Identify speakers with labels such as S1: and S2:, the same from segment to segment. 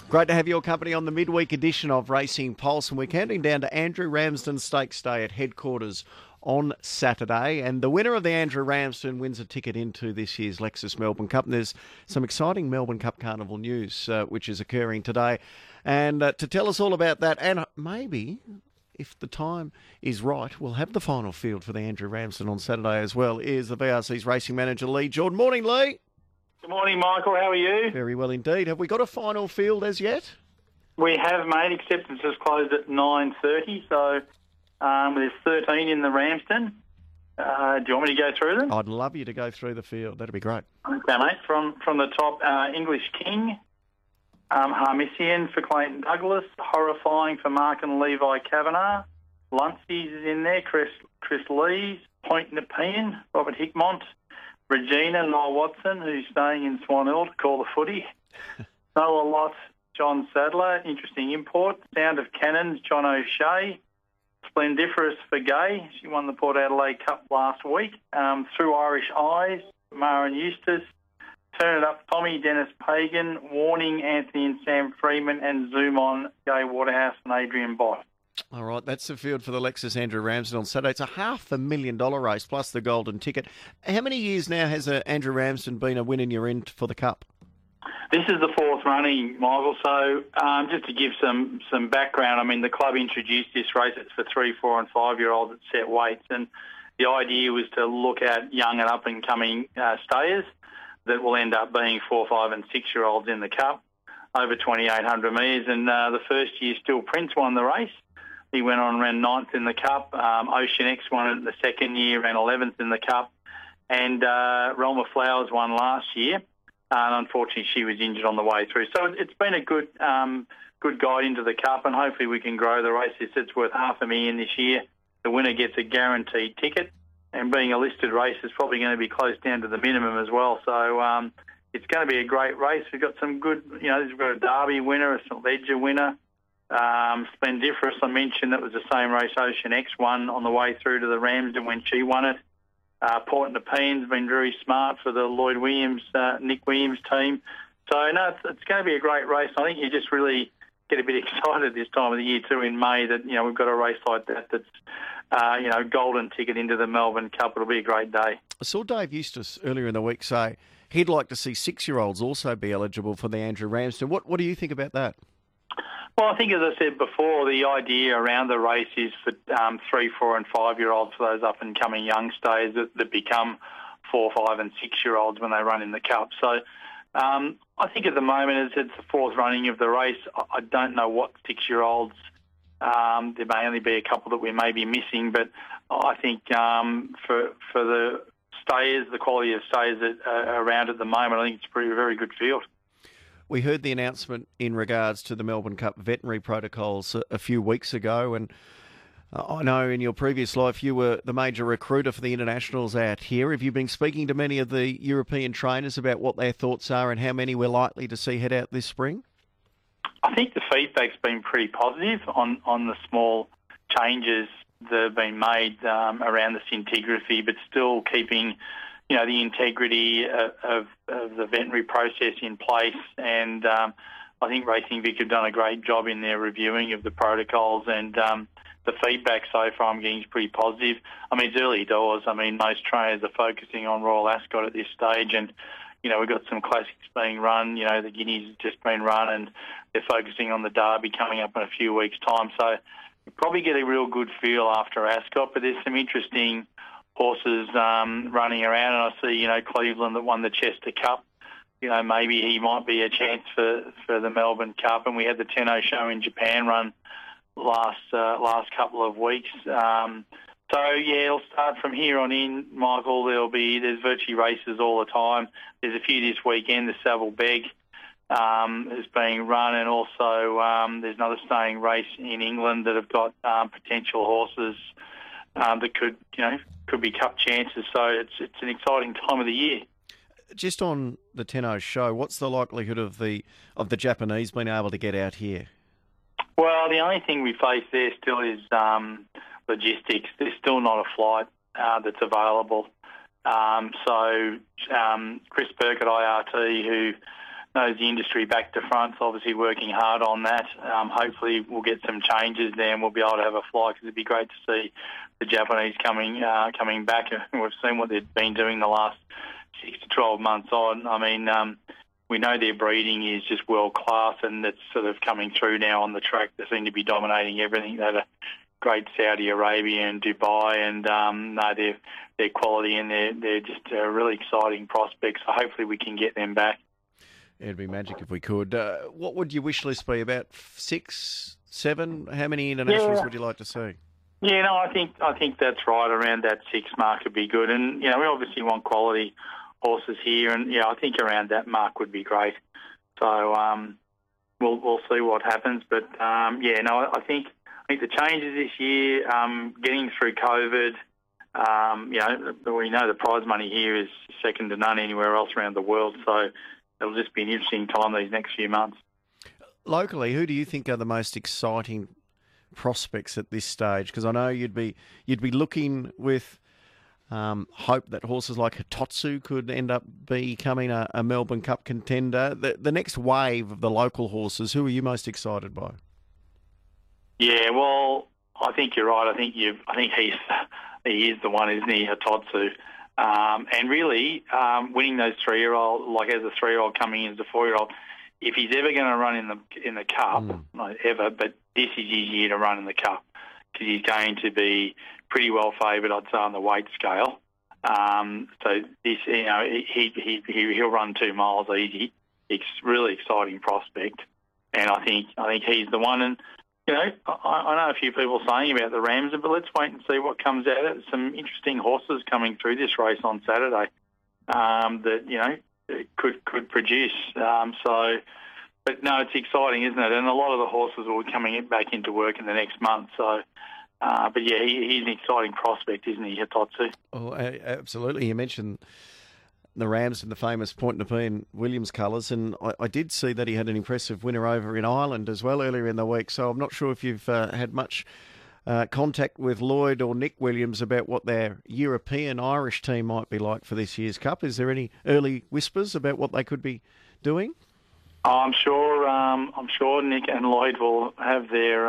S1: Great to have your company on the midweek edition of Racing Pulse, and we're counting down to Andrew Ramsden Stakes Day at headquarters on Saturday, and the winner of the Andrew Ramsden wins a ticket into this year's Lexus Melbourne Cup. And there's some exciting Melbourne Cup Carnival news which is occurring today, and to tell us all about that, and maybe if the time is right, we'll have the final field for the Andrew Ramsden on Saturday as well, is the VRC's racing manager Lee Jordan. Morning, Lee.
S2: Good morning, Michael. How are you?
S1: Very well indeed. Have we got a final field as yet?
S2: We have, mate. Acceptance has closed at 9:30, so there's 13 in the Ramsden. Do you want me to go through them?
S1: I'd love you to go through the field. That'd be great.
S2: Okay, mate. From the top, English King, Harmissian for Clayton Douglas, Horrifying for Mark and Levi Kavanagh, Luncey's is in there, Chris Lees, Point Nepean, Robert Hickmont, Regina, Noel Watson, who's staying in Swan Hill to call the footy. Noah Lott, John Sadler, interesting import. Sound of Cannons, John O'Shea. Splendiferous for Gay. She won the Port Adelaide Cup last week. Through Irish Eyes, Mara and Eustace. Turn It Up, Tommy, Dennis Pagan. Warning, Anthony and Sam Freeman. And Zoom On, Gay Waterhouse and Adrian Bott.
S1: All right, that's the field for the Lexus Andrew Ramsden on Saturday. It's a $500,000 race plus the golden ticket. How many years now has Andrew Ramsden been a win in your end for the Cup?
S2: This is the fourth running, Michael. So just to give some background, I mean, the club introduced this race. It's for 3, 4 and 5-year-olds at set weights. And the idea was to look at young and up-and-coming stayers that will end up being 4, 5 and 6-year-olds in the Cup over 2,800 metres. And the first year, Still Prince won the race. He went on and ran 9th in the Cup. Ocean X won it the second year, ran 11th in the Cup. And Realm of Flowers won last year. And unfortunately, she was injured on the way through. So it's been a good guide into the Cup, and hopefully we can grow the race. It's worth $500,000 this year. The winner gets a guaranteed ticket, and being a listed race is probably going to be close down to the minimum as well. So it's going to be a great race. We've got some good, we've got a Derby winner, a St Ledger winner. Splendiferous, I mentioned, that was the same race Ocean X won on the way through to the Ramsden when she won it. Port Nepean's been very smart for the Lloyd Williams, Nick Williams team. So, no, it's going to be a great race. I think you just really get a bit excited this time of the year too in May that, we've got a race like that that's, golden ticket into the Melbourne Cup. It'll be a great day.
S1: I saw Dave Eustace earlier in the week say he'd like to see 6-year-olds also be eligible for the Andrew Ramsden. What do you think about that?
S2: Well, I think, as I said before, the idea around the race is for 3, 4 and 5-year-olds, for those up-and-coming youngsters that become 4, 5 and 6-year-olds when they run in the Cup. So I think at the moment, as it's the fourth running of the race, I don't know what 6-year-olds, there may only be a couple that we may be missing, but I think for the stayers, the quality of stayers that are around at the moment, I think it's a very good field.
S1: We heard the announcement in regards to the Melbourne Cup veterinary protocols a few weeks ago, and I know in your previous life you were the major recruiter for the internationals out here. Have you been speaking to many of the European trainers about what their thoughts are and how many we're likely to see head out this spring?
S2: I think the feedback's been pretty positive on the small changes that have been made around the scintigraphy, but still keeping the integrity of the veterinary process in place. And I think Racing Vic have done a great job in their reviewing of the protocols, and the feedback so far I'm getting is pretty positive. I mean, it's early doors. I mean, most trainers are focusing on Royal Ascot at this stage, and, we've got some classics being run. The Guineas has just been run, and they're focusing on the Derby coming up in a few weeks' time. So you'll probably get a real good feel after Ascot, but there's some interesting horses running around, and I see, Cleveland that won the Chester Cup. Maybe he might be a chance for the Melbourne Cup, and we had the Tenno show in Japan run last couple of weeks. It'll start from here on in, Michael. There's virtually races all the time. There's a few this weekend. The Savile Beg is being run, and also there's another staying race in England that have got potential horses that could be cup chances. So it's an exciting time of the year.
S1: Just on the Tenno show, what's the likelihood of the Japanese being able to get out here?
S2: Well, the only thing we face there still is logistics. There's still not a flight that's available. Chris Burke at IRT, who knows the industry back to front. So obviously working hard on that. Hopefully we'll get some changes there and we'll be able to have a fly, because it'd be great to see the Japanese coming back. We've seen what they've been doing the last 6 to 12 months on. I mean, we know their breeding is just world class, and it's sort of coming through now on the track. They seem to be dominating everything. They're great Saudi Arabia and Dubai, and their quality, and they're just really exciting prospects. So hopefully we can get them back.
S1: It'd be magic if we could. What would your wish list be? About 6, 7? How many internationals would you like to see?
S2: Yeah, no, I think that's right. Around that 6 mark would be good, and we obviously want quality horses here, and I think around that mark would be great. So we'll see what happens, but I think the changes this year, getting through COVID. We know the prize money here is second to none anywhere else around the world, so it'll just be an interesting time these next few months.
S1: Locally, who do you think are the most exciting prospects at this stage? Because I know you'd be looking with hope that horses like Hitotsu could end up becoming a Melbourne Cup contender. The next wave of the local horses, who are you most excited by? Yeah,
S2: well, I think you're right. I think he is the one, isn't he, Hitotsu? And really, winning those 3-year-old, like as a 3-year-old coming in as a 4-year-old, if he's ever going to run in the Cup, not ever, but this is his year to run in the Cup, because he's going to be pretty well favoured, I'd say, on the weight scale. So this, he'll run 2 miles easy. It's really exciting prospect, and I think he's the one. And I know a few people saying about the Ramsden, but let's wait and see what comes out of it. Some interesting horses coming through this race on Saturday that could produce. But no, it's exciting, isn't it? And a lot of the horses will be coming back into work in the next month. So, but yeah, he's an exciting prospect, isn't he, Hitotsu?
S1: Oh, absolutely. You mentioned the Ramsden, the famous Point Nepean Williams colours, and I did see that he had an impressive winner over in Ireland as well earlier in the week. So I'm not sure if you've had much contact with Lloyd or Nick Williams about what their European Irish team might be like for this year's Cup. Is there any early whispers about what they could be doing?
S2: I'm sure Nick and Lloyd will have their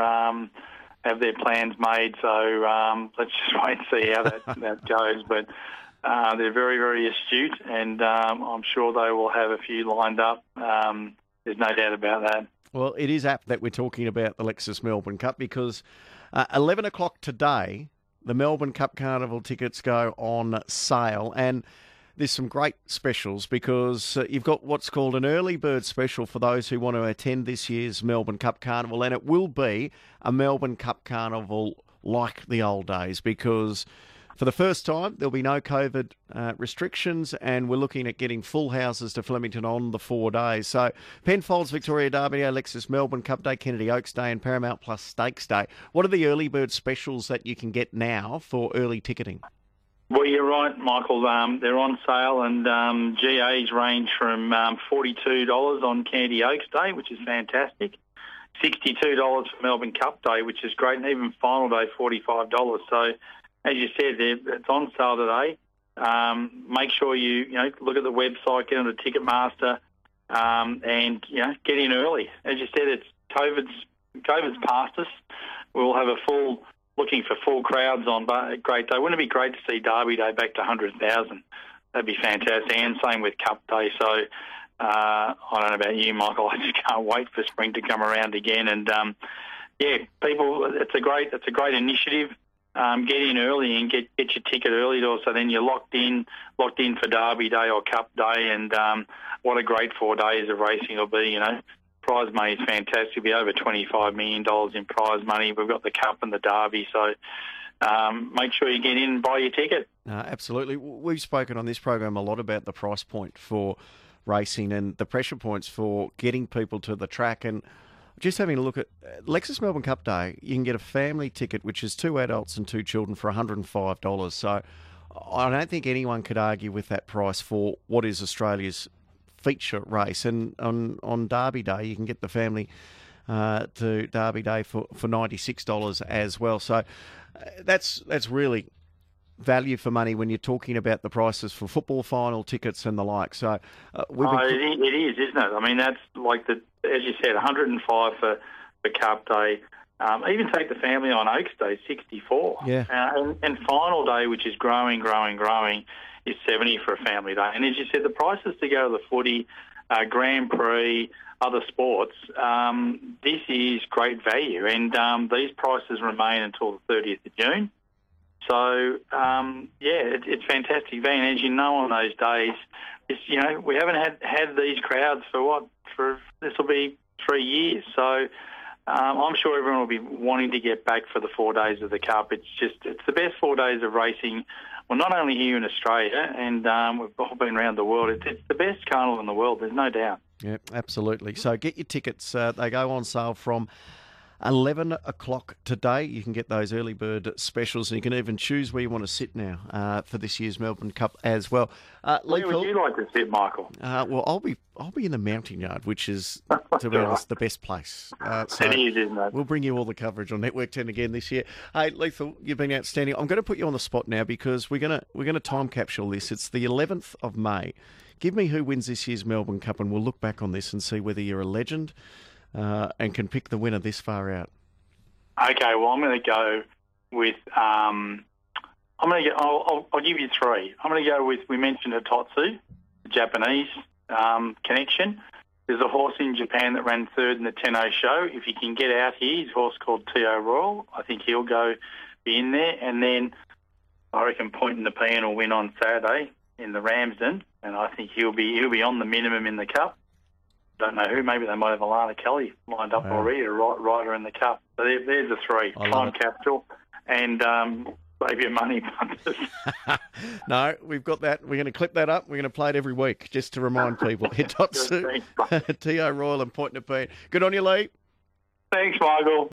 S2: plans made. So let's just wait and see how that goes. But they're very, very astute, and I'm sure they will have a few lined up. There's no doubt about that.
S1: Well, it is apt that we're talking about the Lexus Melbourne Cup, because 11 o'clock today, the Melbourne Cup Carnival tickets go on sale, and there's some great specials, because you've got what's called an early bird special for those who want to attend this year's Melbourne Cup Carnival, and it will be a Melbourne Cup Carnival like the old days, because for the first time, there'll be no COVID restrictions, and we're looking at getting full houses to Flemington on the 4 days. So Penfolds, Victoria Derby, Lexus Melbourne Cup Day, Kennedy Oaks Day and Paramount Plus Stakes Day. What are the early bird specials that you can get now for early ticketing?
S2: Well, you're right, Michael. They're on sale, and GAs range from $42 on Kennedy Oaks Day, which is fantastic, $62 for Melbourne Cup Day, which is great, and even Final Day, $45. So, as you said, it's on sale today. Make sure you look at the website, get on the Ticketmaster, and get in early. As you said, it's COVID's past us. We'll have looking for full crowds on a great day. Wouldn't it be great to see Derby Day back to 100,000? That'd be fantastic. And same with Cup Day. So I don't know about you, Michael. I just can't wait for spring to come around again. And people, it's a great initiative. Get in early and get your ticket early, so then you're locked in for Derby Day or Cup Day. And what a great 4 days of racing it'll be. Prize money is fantastic. It'll be over $25 million in prize money. We've got the Cup and the Derby, so make sure you get in and buy your ticket.
S1: Absolutely. We've spoken on this program a lot about the price point for racing and the pressure points for getting people to the track. And just having a look at Lexus Melbourne Cup Day, you can get a family ticket, which is 2 adults and 2 children, for $105. So I don't think anyone could argue with that price for what is Australia's feature race. And on Derby Day, you can get the family to Derby Day for $96 as well. So that's really value for money when you're talking about the prices for football final tickets and the like. So
S2: it is, isn't it? I mean, that's like as you said, 105 for Cup Day. Even take the family on Oaks Day, 64.
S1: Yeah.
S2: And final day, which is growing, is 70 for a family day. And as you said, the prices to go to the footy, Grand Prix, other sports, this is great value. And these prices remain until the 30th of June. So, it's fantastic value. And as you know, on those days, we haven't had these crowds for this will be 3 years. So I'm sure everyone will be wanting to get back for the 4 days of the Cup. It's the best 4 days of racing. Well, not only here in Australia, and we've all been around the world. It's the best carnival in the world, there's no doubt.
S1: Yeah, absolutely. So get your tickets. They go on sale from 11 o'clock today. You can get those early bird specials, and you can even choose where you want to sit now for this year's Melbourne Cup as well.
S2: Where would you like to sit, Michael?
S1: Well, I'll be in the mounting yard, which is, to be honest, the best place. So
S2: it is, isn't it?
S1: We'll bring you all the coverage on Network 10 again this year. Hey, Lethal, you've been outstanding. I'm going to put you on the spot now because we're going to time capsule this. It's the 11th of May. Give me who wins this year's Melbourne Cup, and we'll look back on this and see whether you're a legend and can pick the winner this far out.
S2: Okay, well, I'm going to go with. I'll give you three. I'm going to go with. We mentioned Hitotsu, the Japanese connection. There's a horse in Japan that ran third in the Tenno show. If you can get out here, he's a horse called Tio Royal. I think he'll be in there. And then I reckon Point in the Pan will win on Saturday in the Ramsden, and I think he'll be on the minimum in the Cup. Don't know who. Maybe they might have Alana Kelly lined up already, a rider in the Cup. So there's the three. Time capsule and save your money, punters.
S1: No, we've got that. We're going to clip that up. We're going to play it every week just to remind people. Hitotsu, Tio Royal and Point in the Pan. Good on you, Lee.
S2: Thanks, Michael.